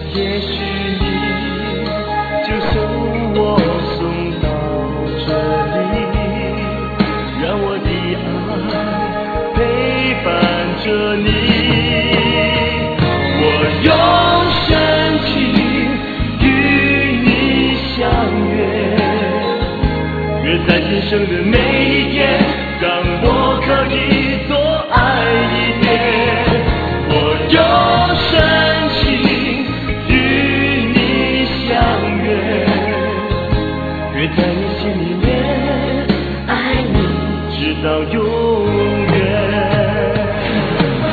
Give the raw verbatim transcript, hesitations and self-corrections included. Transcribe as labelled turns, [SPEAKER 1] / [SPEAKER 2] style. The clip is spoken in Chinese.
[SPEAKER 1] 也许你就送我送到这里，让我的爱陪伴着你。我用深情与你相约，约在今生的每一天，让我可以